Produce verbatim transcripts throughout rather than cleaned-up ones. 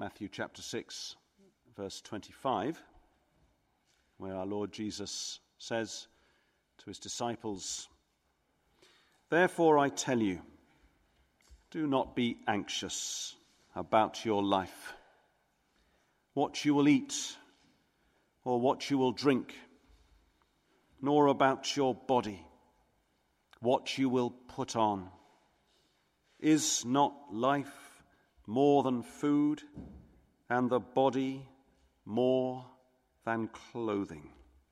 Matthew chapter six, verse twenty-five, where our Lord Jesus says to his disciples, "Therefore I tell you, do not be anxious about your life, what you will eat or what you will drink, nor about your body, what you will put on. Is not life more than food, and the body more than clothing?"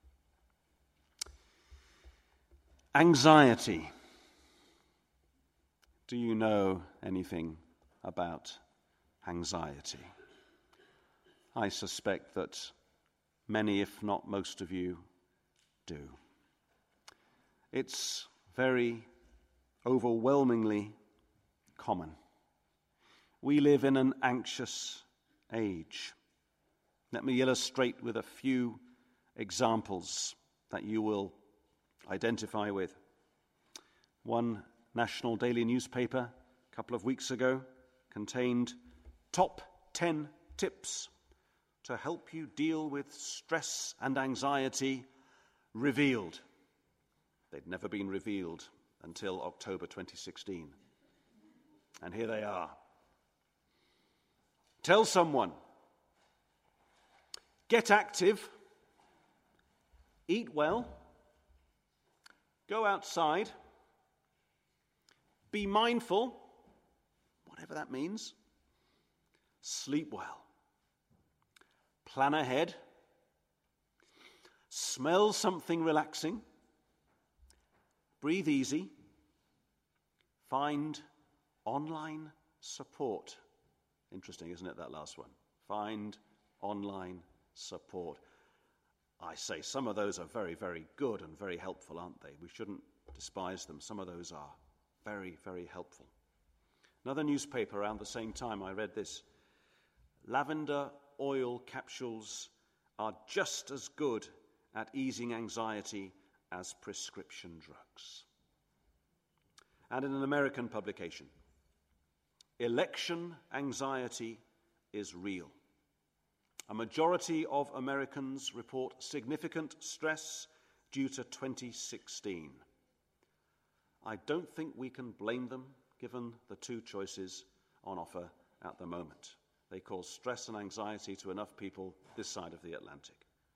Anxiety. Do you know anything about anxiety? I suspect that many, if not most of you, do. It's very overwhelmingly common. We live in an anxious age. Let me illustrate with a few examples that you will identify with. One national daily newspaper a couple of weeks ago contained top ten tips to help you deal with stress and anxiety revealed. They'd never been revealed until October twenty sixteen. And here they are. Tell someone. Get active. Eat well. Go outside. Be mindful, whatever that means. Sleep well. Plan ahead. Smell something relaxing. Breathe easy. Find online support. Interesting, isn't it, that last one? Find online support. I say some of those are very, very good and very helpful, aren't they? We shouldn't despise them. Some of those are very, very helpful. Another newspaper around the same time, I read this. Lavender oil capsules are just as good at easing anxiety as prescription drugs. And in an American publication, election anxiety is real. A majority of Americans report significant stress due to twenty sixteen. I don't think we can blame them, given the two choices on offer at the moment. They cause stress and anxiety to enough people this side of the Atlantic.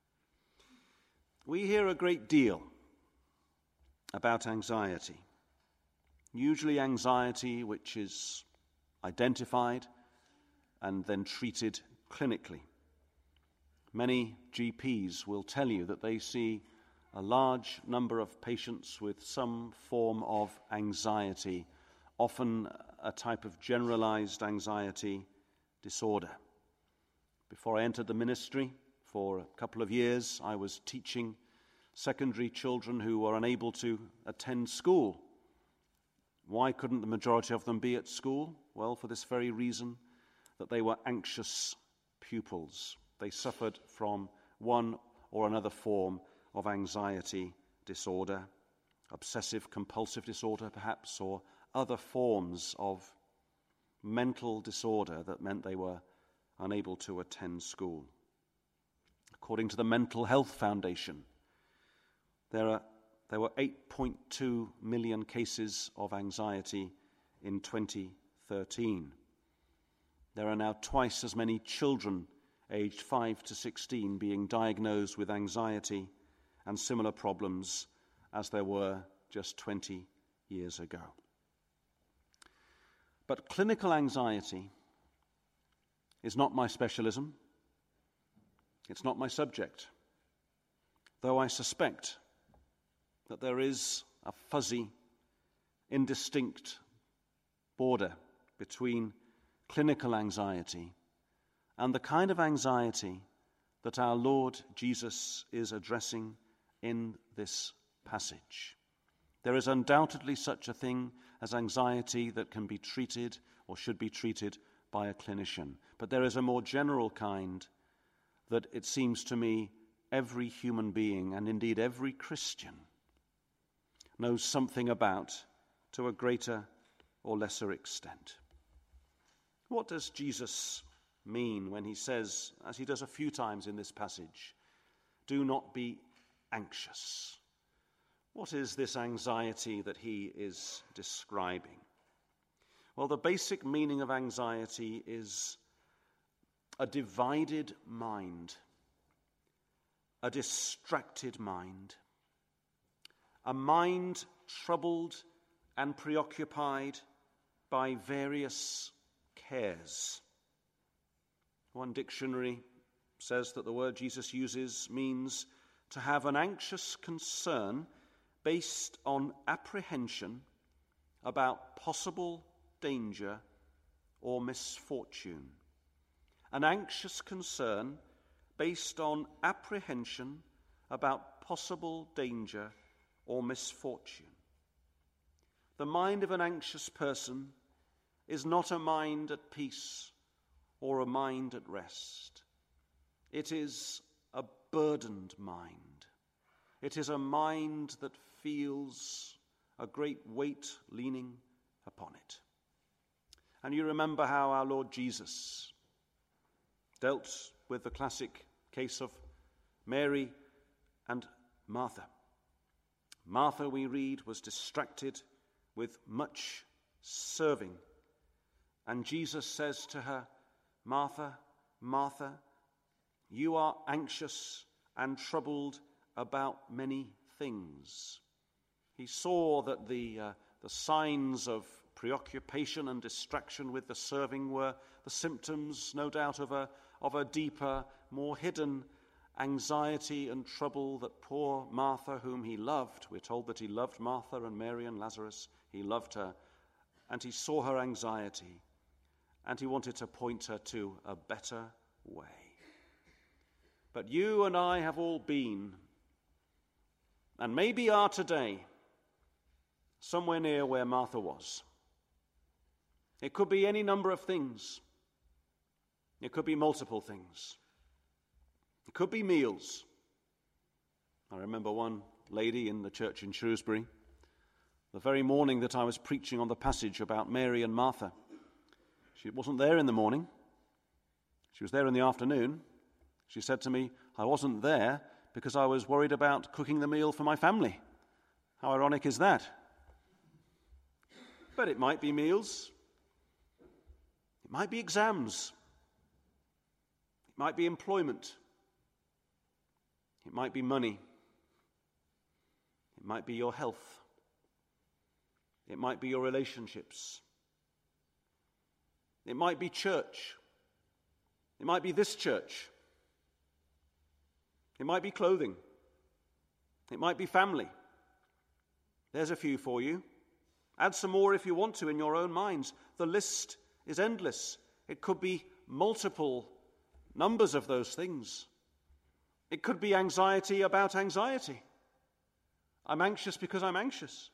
We hear a great deal about anxiety. Usually anxiety which is identified and then treated clinically. Many G Ps will tell you that they see a large number of patients with some form of anxiety, often a type of generalized anxiety disorder. Before I entered the ministry, for a couple of years, I was teaching secondary children who were unable to attend school. Why couldn't the majority of them be at school? Well, for this very reason, that they were anxious pupils. They suffered from one or another form of anxiety disorder, obsessive-compulsive disorder perhaps, or other forms of mental disorder that meant they were unable to attend school. According to the Mental Health Foundation, there are there were eight point two million cases of anxiety in twenty thirteen. There are now twice as many children aged five to sixteen being diagnosed with anxiety and similar problems as there were just twenty years ago. But clinical anxiety is not my specialism. It's not my subject, though I suspect that there is a fuzzy, indistinct border between clinical anxiety and the kind of anxiety that our Lord Jesus is addressing in this passage. There is undoubtedly such a thing as anxiety that can be treated or should be treated by a clinician. But there is a more general kind that it seems to me every human being, and indeed every Christian, knows something about to a greater or lesser extent. What does Jesus mean when he says, as he does a few times in this passage, do not be anxious? What is this anxiety that he is describing? Well, the basic meaning of anxiety is a divided mind, a distracted mind, a mind troubled and preoccupied by various cares. One dictionary says that the word Jesus uses means to have an anxious concern based on apprehension about possible danger or misfortune. An anxious concern based on apprehension about possible danger or misfortune. The mind of an anxious person is not a mind at peace or a mind at rest. It is a burdened mind. It is a mind that feels a great weight leaning upon it. And you remember how our Lord Jesus dealt with the classic case of Mary and Martha. Martha, we read, was distracted with much serving. And Jesus says to her, Martha, Martha, you are anxious and troubled about many things. He saw that the, uh, the signs of preoccupation and distraction with the serving were the symptoms, no doubt, of a, of a deeper, more hidden anxiety and trouble that poor Martha, whom he loved, we're told that he loved Martha and Mary and Lazarus, he loved her, and he saw her anxiety, and he wanted to point her to a better way. But you and I have all been, and maybe are today, somewhere near where Martha was. It could be any number of things. It could be multiple things. It could be meals. I remember one lady in the church in Shrewsbury, the very morning that I was preaching on the passage about Mary and Martha. She wasn't there in the morning. She was there in the afternoon. She said to me, I wasn't there because I was worried about cooking the meal for my family. How ironic is that? But it might be meals. It might be exams. It might be employment. It might be money. It might be your health. It might be your relationships. It might be church. It might be this church. It might be clothing. It might be family. There's a few for you. Add some more if you want to in your own minds. The list is endless. It could be multiple numbers of those things. It could be anxiety about anxiety. I'm anxious because I'm anxious.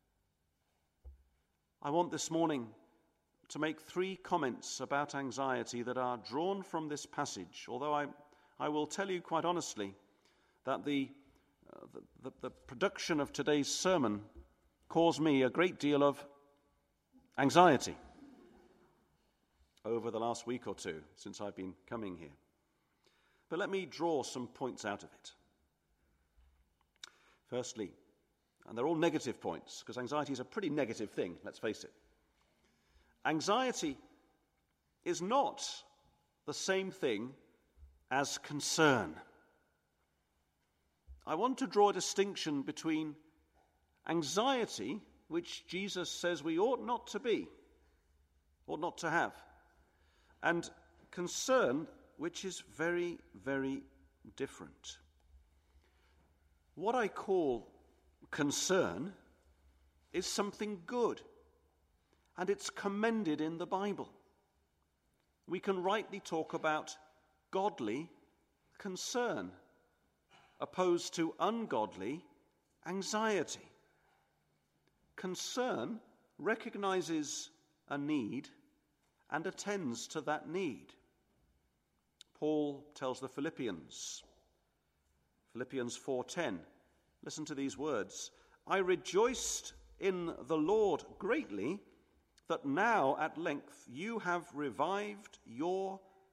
I want this morning to make three comments about anxiety that are drawn from this passage, although I, I will tell you quite honestly that the, uh, the, the, the production of today's sermon caused me a great deal of anxiety over the last week or two since I've been coming here. But let me draw some points out of it. Firstly, and they're all negative points, because anxiety is a pretty negative thing, let's face it. Anxiety is not the same thing as concern. I want to draw a distinction between anxiety, which Jesus says we ought not to be, ought not to have, and concern, which is very, very different. What I call concern is something good, and it's commended in the Bible. We can rightly talk about godly concern, opposed to ungodly anxiety. Concern recognizes a need and attends to that need. Paul tells the Philippians, Philippians four ten, listen to these words, I rejoiced in the Lord greatly that now at length you have revived your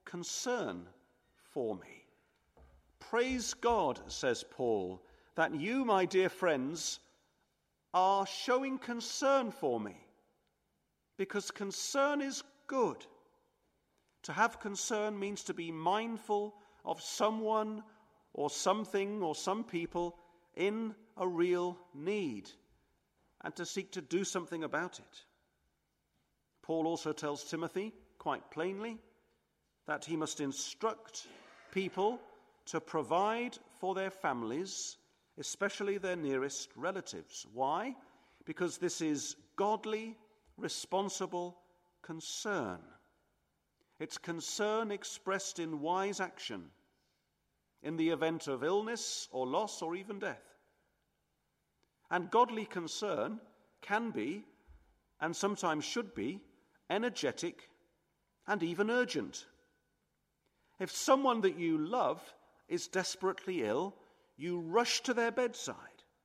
concern for me. Praise God, says Paul, that you, my dear friends, are showing concern for me, because concern is good. To have concern means to be mindful of someone or something or some people in a real need, and to seek to do something about it. Paul also tells Timothy quite plainly that he must instruct people to provide for their families, especially their nearest relatives. Why? Because this is godly, responsible concern. It's concern expressed in wise action in the event of illness or loss or even death. And godly concern can be, and sometimes should be, energetic and even urgent. If someone that you love is desperately ill, you rush to their bedside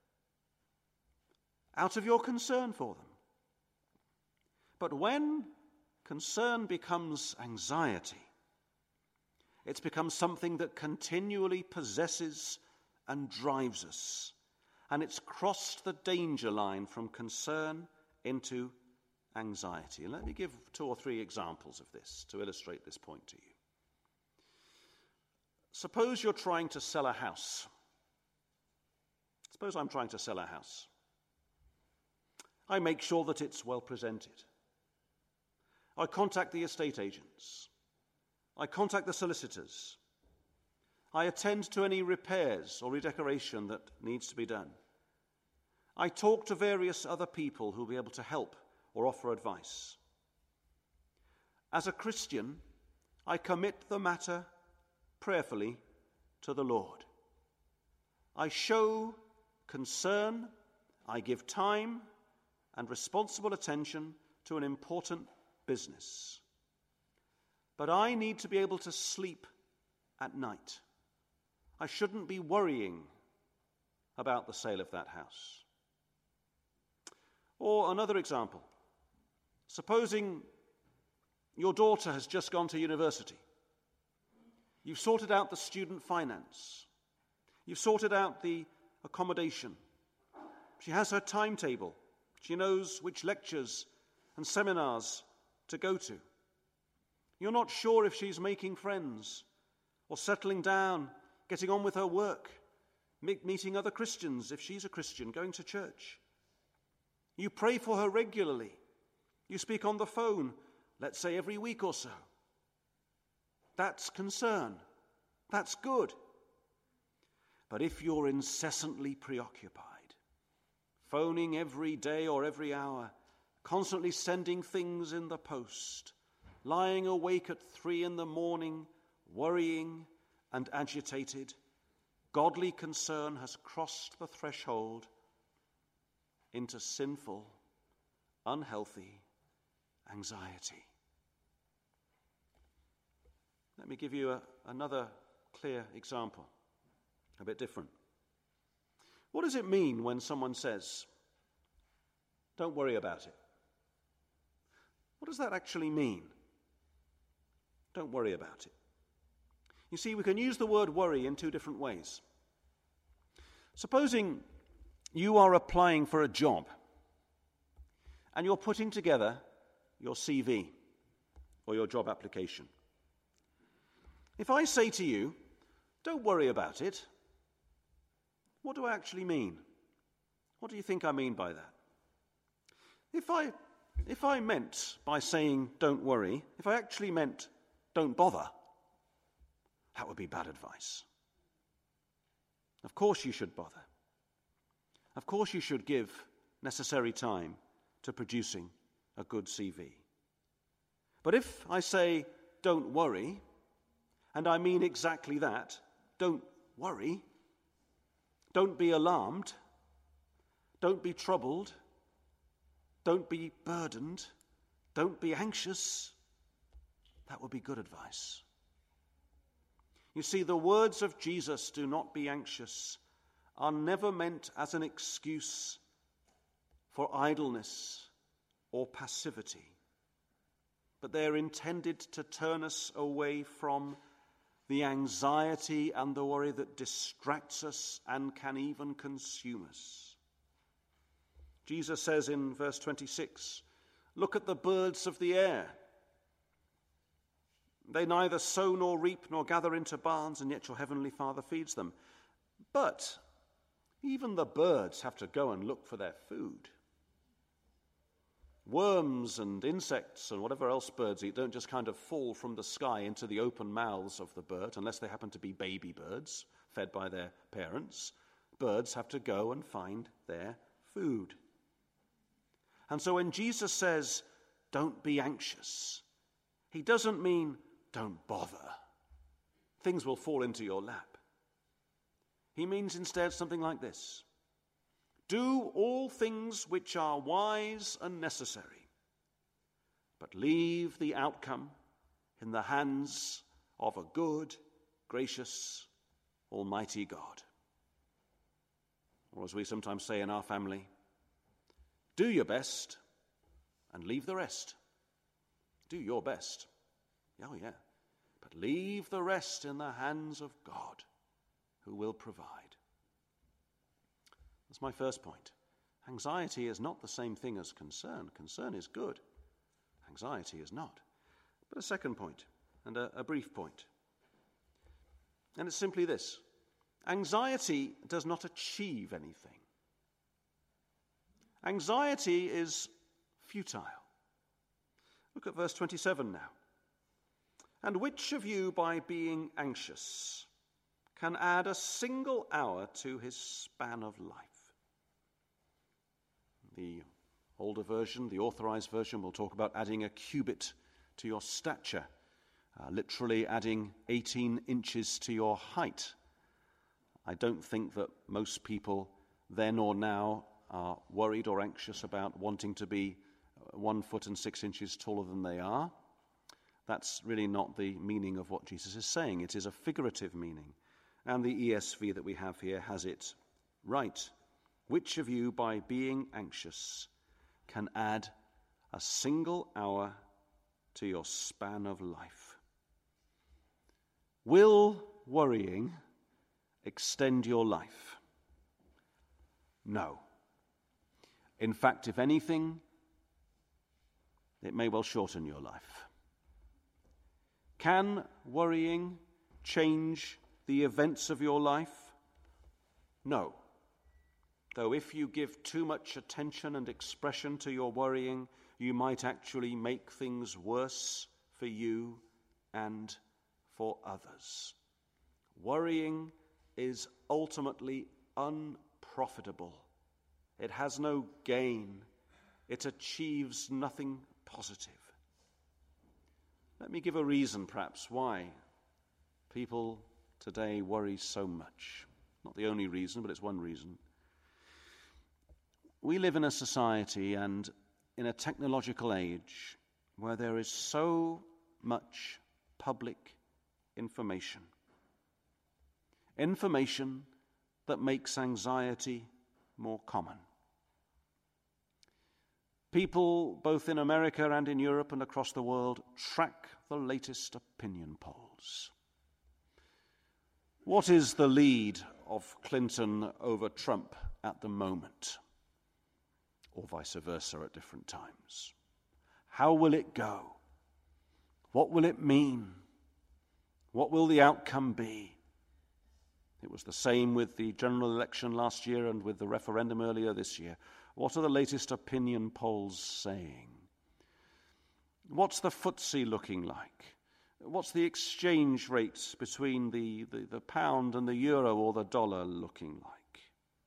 out of your concern for them. But when concern becomes anxiety, it's become something that continually possesses and drives us. And it's crossed the danger line from concern into anxiety. And let me give two or three examples of this to illustrate this point to you. Suppose you're trying to sell a house. Suppose I'm trying to sell a house. I make sure that it's well presented. I contact the estate agents. I contact the solicitors. I attend to any repairs or redecoration that needs to be done. I talk to various other people who will be able to help or offer advice. As a Christian, I commit the matter prayerfully to the Lord. I show concern, I give time and responsible attention to an important business. But I need to be able to sleep at night. I shouldn't be worrying about the sale of that house. Or another example. Supposing your daughter has just gone to university. You've sorted out the student finance. You've sorted out the accommodation. She has her timetable. She knows which lectures and seminars to go to. You're not sure if she's making friends or settling down, getting on with her work, meeting other Christians if she's a Christian, going to church. You pray for her regularly. You speak on the phone, let's say every week or so. That's concern. That's good. But if you're incessantly preoccupied, phoning every day or every hour, constantly sending things in the post, lying awake at three in the morning, worrying and agitated, godly concern has crossed the threshold into sinful, unhealthy anxiety. Let me give you a, another clear example, a bit different. What does it mean when someone says, "Don't worry about it"? What does that actually mean? Don't worry about it. You see, we can use the word worry in two different ways. Supposing you are applying for a job and you're putting together your C V or your job application. If I say to you, "Don't worry about it," what do I actually mean? What do you think I mean by that? If I, if I meant by saying "don't worry," if I actually meant "don't bother," that would be bad advice. Of course you should bother. Of course you should give necessary time to producing a good C V. But if I say "don't worry," and I mean exactly that, don't worry, don't be alarmed, don't be troubled, don't be burdened, don't be anxious, that would be good advice. You see, the words of Jesus, "do not be anxious," are never meant as an excuse for idleness or passivity, but they're intended to turn us away from the anxiety and the worry that distracts us and can even consume us. Jesus says in verse twenty-six, "Look at the birds of the air. They neither sow nor reap nor gather into barns, and yet your heavenly Father feeds them." But even the birds have to go and look for their food. Worms and insects and whatever else birds eat don't just kind of fall from the sky into the open mouths of the bird, unless they happen to be baby birds fed by their parents. Birds have to go and find their food. And so when Jesus says, "Don't be anxious," he doesn't mean don't bother. Things will fall into your lap. He means instead something like this: do all things which are wise and necessary, but leave the outcome in the hands of a good, gracious, almighty God. Or as we sometimes say in our family, do your best and leave the rest. Do your best. Oh yeah. But leave the rest in the hands of God, who will provide. That's my first point. Anxiety is not the same thing as concern. Concern is good. Anxiety is not. But a second point, and a, a brief point. And it's simply this: anxiety does not achieve anything. Anxiety is futile. Look at verse twenty-seven now. "And which of you, by being anxious, can add a single hour to his span of life?" The older version, the authorized version, will talk about adding a cubit to your stature, uh, literally adding eighteen inches to your height. I don't think that most people then or now are worried or anxious about wanting to be one foot and six inches taller than they are. That's really not the meaning of what Jesus is saying. It is a figurative meaning. And the E S V that we have here has it right. Which of you, by being anxious, can add a single hour to your span of life? Will worrying extend your life? No. In fact, if anything, it may well shorten your life. Can worrying change the events of your life? No. Though if you give too much attention and expression to your worrying, you might actually make things worse for you and for others. Worrying is ultimately unprofitable. It has no gain. It achieves nothing positive. Let me give a reason, perhaps, why people today worry so much. Not the only reason, but it's one reason. We live in a society and in a technological age where there is so much public information. Information that makes anxiety more common. People, both in America and in Europe and across the world, track the latest opinion polls. What is the lead of Clinton over Trump at the moment? Or vice versa at different times. How will it go? What will it mean? What will the outcome be? It was the same with the general election last year and with the referendum earlier this year. What are the latest opinion polls saying? What's the footsie looking like? What's the exchange rates between the, the, the pound and the euro or the dollar looking like?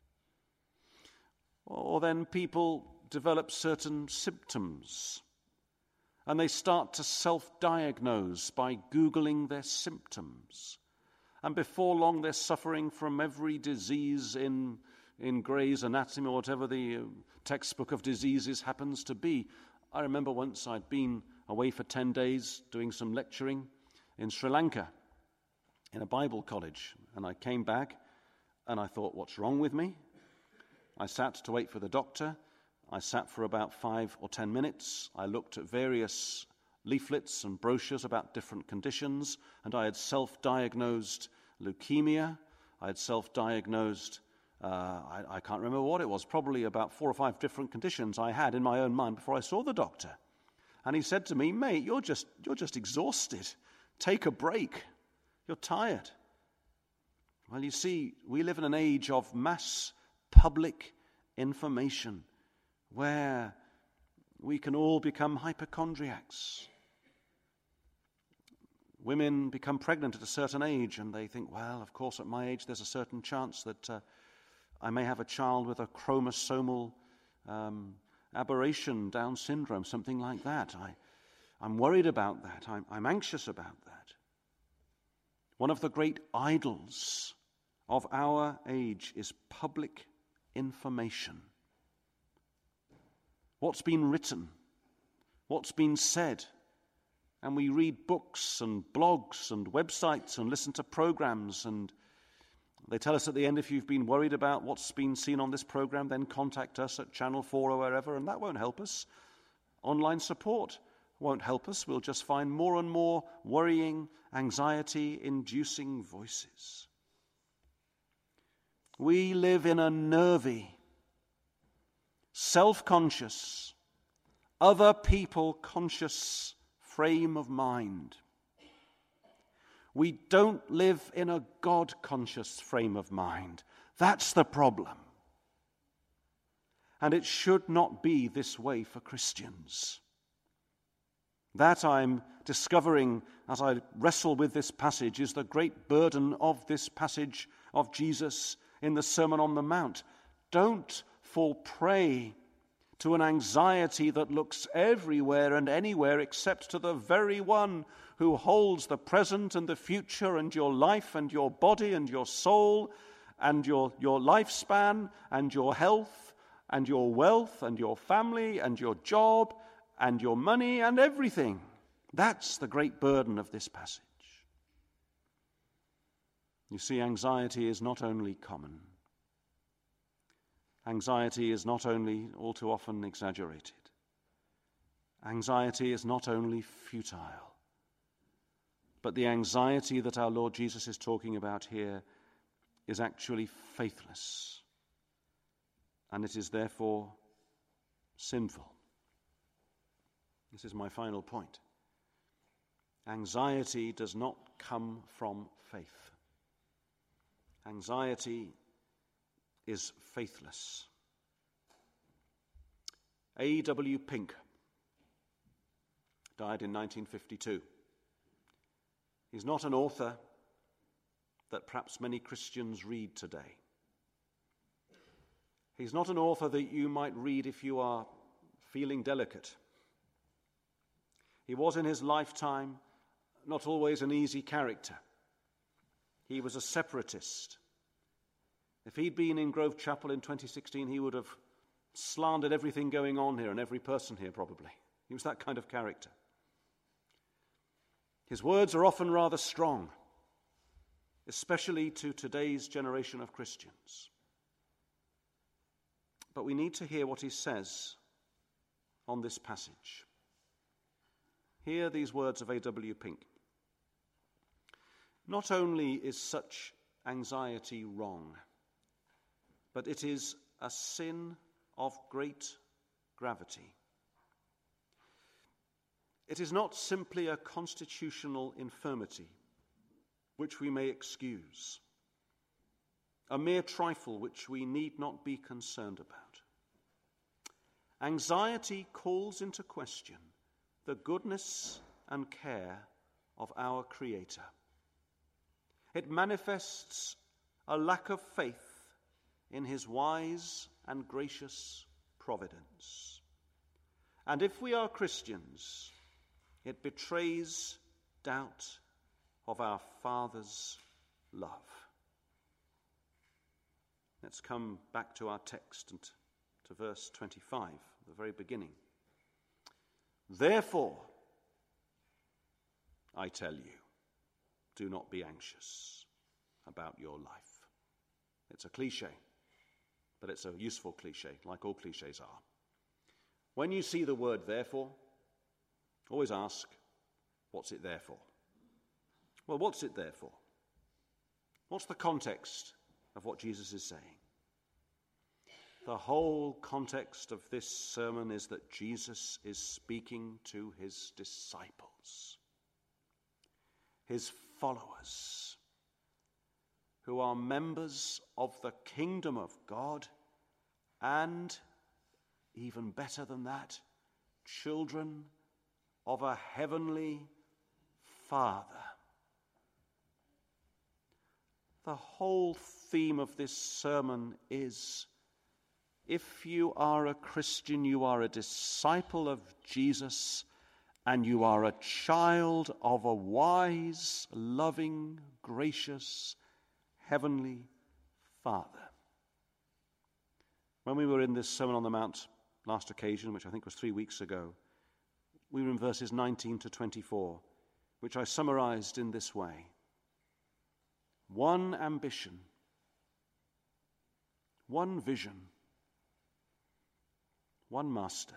Or then people develop certain symptoms and they start to self-diagnose by Googling their symptoms. And before long they're suffering from every disease in, in Gray's Anatomy or whatever the uh, textbook of diseases happens to be. I remember once I'd been away for ten days doing some lecturing in Sri Lanka in a Bible college. And I came back and I thought, what's wrong with me? I sat to wait for the doctor. I sat for about five or ten minutes. I looked at various leaflets and brochures about different conditions, and I had self-diagnosed leukemia. I had self-diagnosed, uh, I, I can't remember what it was, probably about four or five different conditions I had in my own mind before I saw the doctor. And he said to me, mate, you're just, you're just exhausted. Take a break. You're tired. Well, you see, we live in an age of mass public information where we can all become hypochondriacs. Women become pregnant at a certain age and they think, well, of course, at my age there's a certain chance that uh, I may have a child with a chromosomal um, aberration, Down syndrome, something like that. I, I'm worried about that. I'm, I'm anxious about that. One of the great idols of our age is public information. What's been written, what's been said, and we read books and blogs and websites and listen to programs, and they tell us at the end, if you've been worried about what's been seen on this program, then contact us at Channel four or wherever, and that won't help us. Online support won't help us. We'll just find more and more worrying, anxiety-inducing voices. We live in a nervy, self-conscious, other people conscious frame of mind. We don't live in a God-conscious frame of mind. That's the problem. And it should not be this way for Christians. That I'm discovering as I wrestle with this passage is the great burden of this passage of Jesus in the Sermon on the Mount. Don't fall prey to an anxiety that looks everywhere and anywhere except to the very one who holds the present and the future and your life and your body and your soul and your, your lifespan and your health and your wealth and your family and your job and your money and everything. That's the great burden of this passage. You see, anxiety is not only common. Anxiety is not only, all too often, exaggerated. Anxiety is not only futile, but the anxiety that our Lord Jesus is talking about here is actually faithless, and it is therefore sinful. This is my final point. Anxiety does not come from faith. Anxiety is faithless. A W Pink died in nineteen fifty-two. He's not an author that perhaps many Christians read today. He's not an author that you might read if you are feeling delicate. He was in his lifetime not always an easy character. He was a separatist. If he'd been in Grove Chapel in twenty sixteen, he would have slandered everything going on here and every person here probably. He was that kind of character. His words are often rather strong, especially to today's generation of Christians. But we need to hear what he says on this passage. Hear these words of A W Pink. Not only is such anxiety wrong, but it is a sin of great gravity. It is not simply a constitutional infirmity, which we may excuse, a mere trifle which we need not be concerned about. Anxiety calls into question the goodness and care of our Creator. It manifests a lack of faith in his wise and gracious providence. And if we are Christians, it betrays doubt of our Father's love. Let's come back to our text and to verse twenty-five, the very beginning. Therefore, I tell you, do not be anxious about your life. It's a cliche, but it's a useful cliche, like all cliches are. When you see the word therefore, Always ask, what's it there for? Well, what's it there for? What's the context of what Jesus is saying? The whole context of this sermon is that Jesus is speaking to his disciples, his followers, who are members of the kingdom of God and, even better than that, children of a heavenly Father. The whole theme of this sermon is, if you are a Christian, you are a disciple of Jesus, and you are a child of a wise, loving, gracious, heavenly Father. When we were in this Sermon on the Mount last occasion, which I think was three weeks ago, we were in verses nineteen to twenty-four, which I summarized in this way. One ambition, one vision, one master.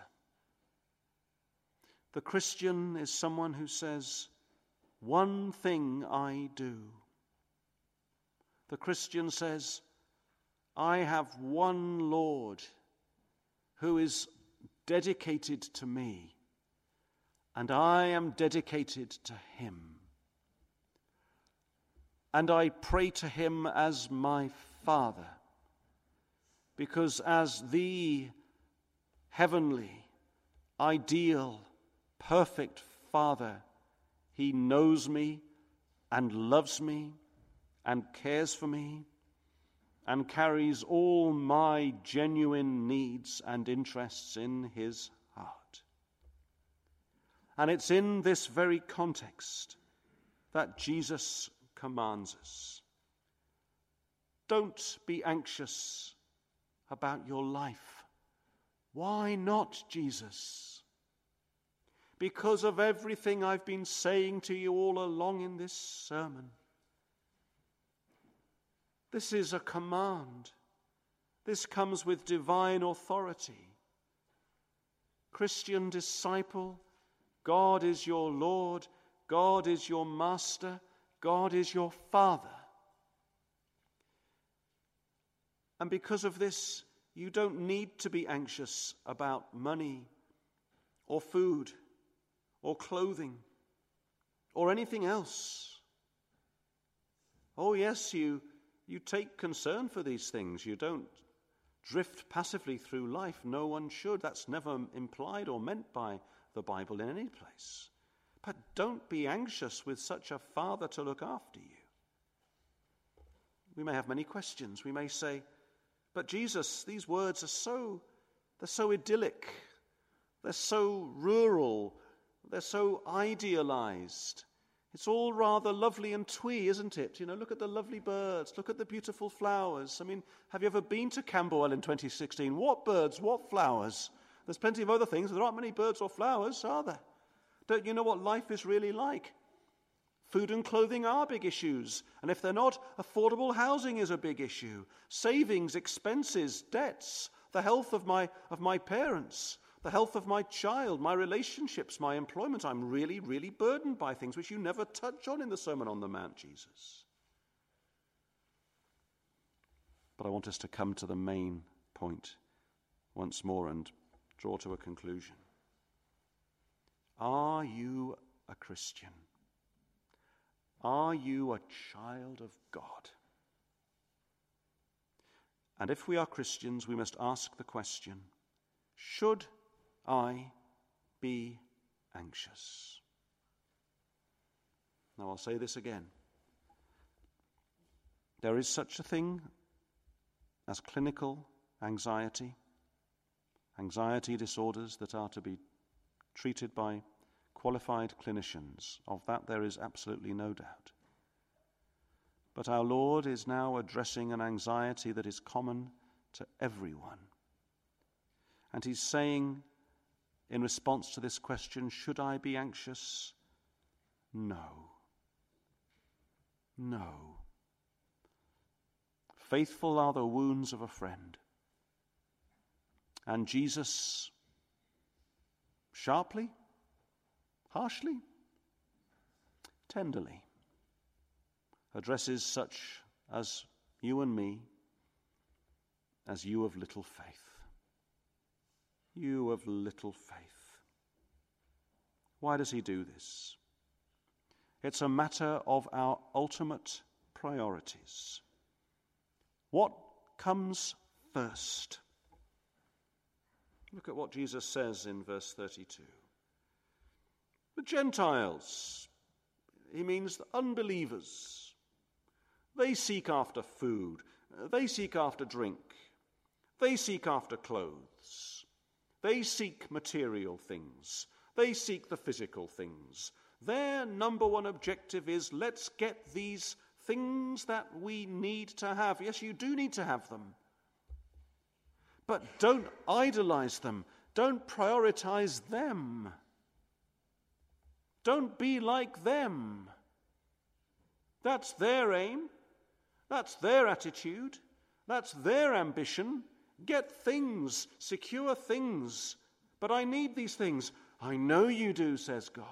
The Christian is someone who says, one thing I do. The Christian says, I have one Lord who is dedicated to me, and I am dedicated to him. And I pray to him as my Father, because as the heavenly, ideal, perfect Father, he knows me and loves me and cares for me and carries all my genuine needs and interests in his heart. And it's in this very context that Jesus commands us. Don't be anxious about your life. Why not, Jesus? Because of everything I've been saying to you all along in this sermon. This is a command. This comes with divine authority. Christian disciple, God is your Lord, God is your Master, God is your Father. And because of this, you don't need to be anxious about money or food or clothing or anything else. Oh yes, you, you take concern for these things. You don't drift passively through life. No one should. That's never implied or meant by the Bible in any place. But don't be anxious with such a Father to look after you. We may have many questions. We may say, but Jesus, these words are so, they're so idyllic. They're so rural. They're so idealized. It's all rather lovely and twee, isn't it? You know, look at the lovely birds. Look at the beautiful flowers. I mean, have you ever been to Camberwell in twenty sixteen? What birds, what flowers? There's plenty of other things. There aren't many birds or flowers, are there? Don't you know what life is really like? Food and clothing are big issues. And if they're not, affordable housing is a big issue. Savings, expenses, debts, the health of my, of my parents, the health of my child, my relationships, my employment. I'm really, really burdened by things which you never touch on in the Sermon on the Mount, Jesus. But I want us to come to the main point once more and draw to a conclusion. Are you a Christian? Are you a child of God? And if we are Christians, we must ask the question, should I be anxious? Now I'll say this again. There is such a thing as clinical anxiety, anxiety disorders that are to be treated by qualified clinicians. Of that there is absolutely no doubt. But our Lord is now addressing an anxiety that is common to everyone. And he's saying, in response to this question, should I be anxious? No. No. Faithful are the wounds of a friend. And Jesus, sharply, harshly, tenderly, addresses such as you and me, as you of little faith. You of little faith. Why does he do this? It's a matter of our ultimate priorities. What comes first? Look at what Jesus says in verse thirty-two. The Gentiles, he means the unbelievers, they seek after food, they seek after drink, they seek after clothes, they seek material things, they seek the physical things. Their number one objective is, let's get these things that we need to have. Yes, you do need to have them. But don't idolize them. Don't prioritize them. Don't be like them. That's their aim. That's their attitude. That's their ambition. Get things, secure things. But I need these things. I know you do, says God.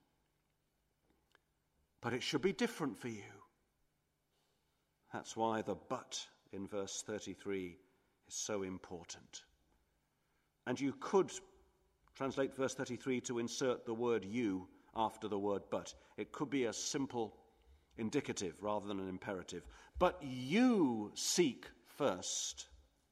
But it should be different for you. That's why the but in verse thirty-three is so important. And you could translate verse thirty-three to insert the word you after the word but. It could be a simple indicative rather than an imperative. But you seek first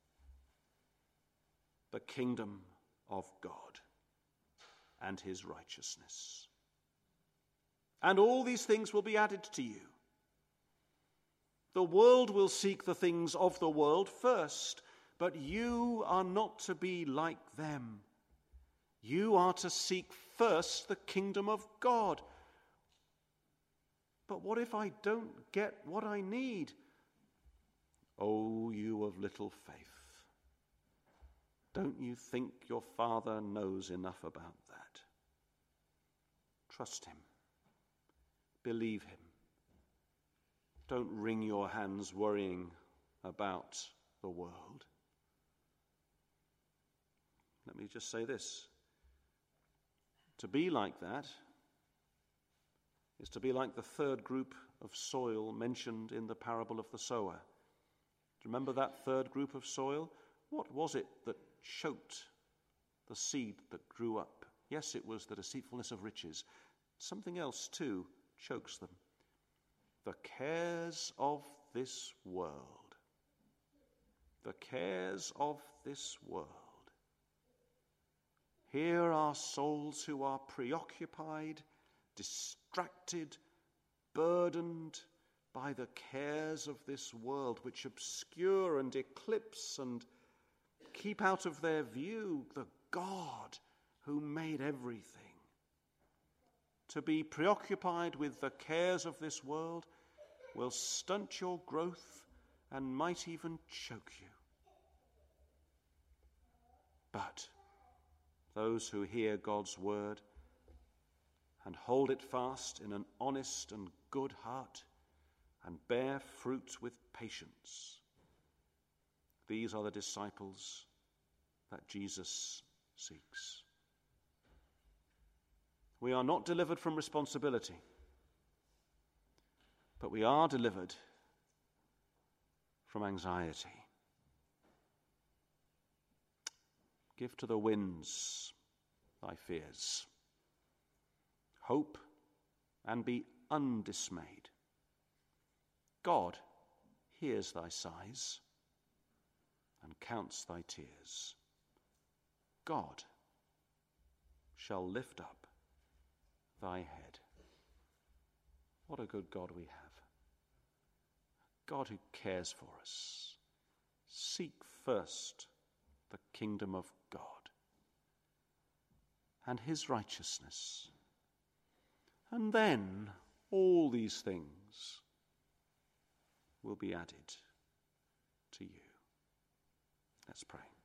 the kingdom of God and his righteousness. And all these things will be added to you. The world will seek the things of the world first, but you are not to be like them. You are to seek first the kingdom of God. But what if I don't get what I need? Oh, you of little faith. Don't you think your Father knows enough about that? Trust him. Believe him. Don't wring your hands worrying about the world. Let me just say this. To be like that is to be like the third group of soil mentioned in the parable of the sower. Do you remember that third group of soil? What was it that choked the seed that grew up? Yes, it was the deceitfulness of riches. Something else too chokes them. The cares of this world. The cares of this world. Here are souls who are preoccupied, distracted, burdened by the cares of this world, which obscure and eclipse and keep out of their view the God who made everything. To be preoccupied with the cares of this world will stunt your growth and might even choke you. But those who hear God's word and hold it fast in an honest and good heart and bear fruit with patience, these are the disciples that Jesus seeks. We are not delivered from responsibility, but we are delivered from anxiety. Give to the winds thy fears. Hope and be undismayed. God hears thy sighs and counts thy tears. God shall lift up thy head. What a good God we have. God who cares for us. Seek first the kingdom of God and his righteousness. And then all these things will be added to you. Let's pray.